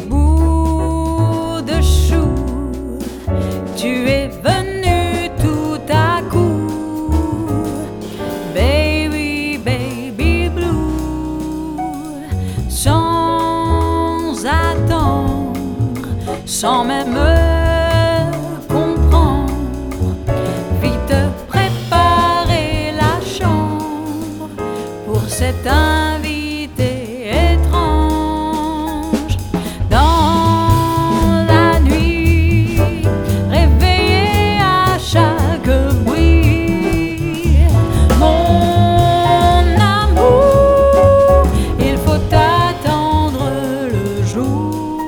bout de chou, tu es venu tout à coup. Baby, baby blue, sans attendre, sans même comprendre, vite préparer la chambre pour cet invité étrange. Dans la nuit, réveillé à chaque bruit, mon amour, il faut attendre le jour.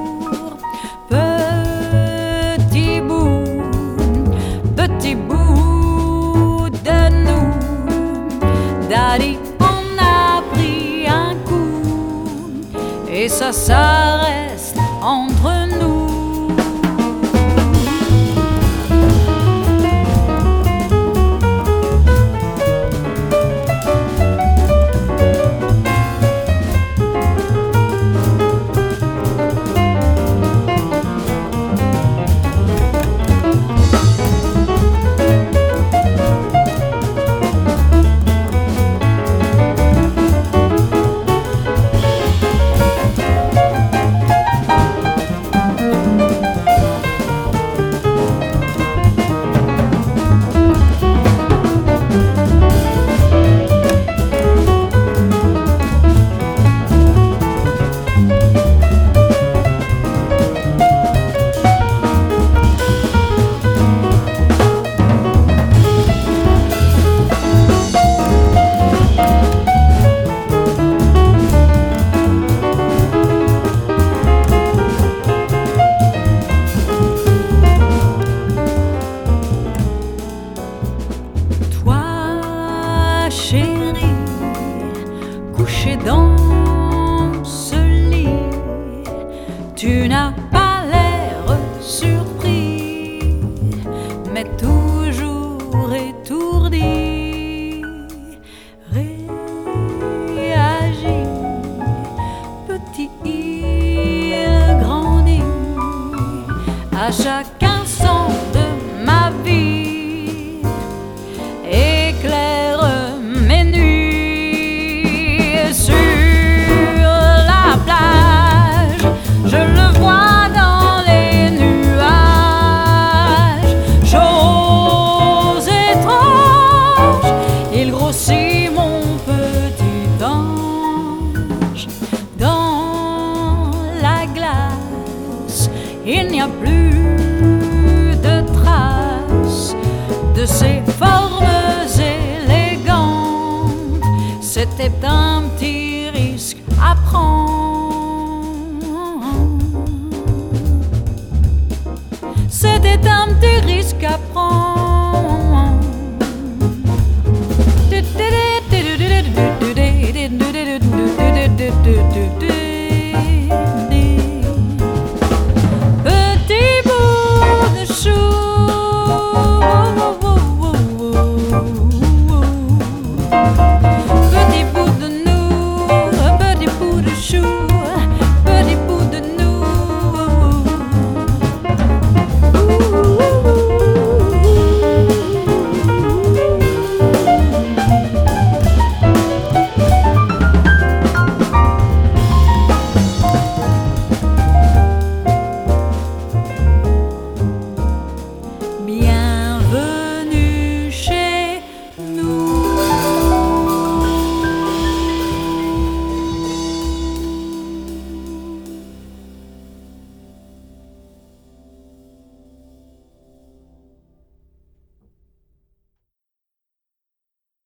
Petit bout de nous, Daddy en a pris un coup, et ça reste entre nous. Chérie, couché dans ce lit, tu n'as pas l'air surpris, mais toujours étourdi. Réagis, petit, il grandit à chaque instant de ma vie, éclaire mes nuits. Sur la plage, je le vois dans les nuages. Chose étrange, il grossit mon petit ange. Dans la glace, il n'y a plus de traces de ses formes élégantes. C'était un petit risque à prendre.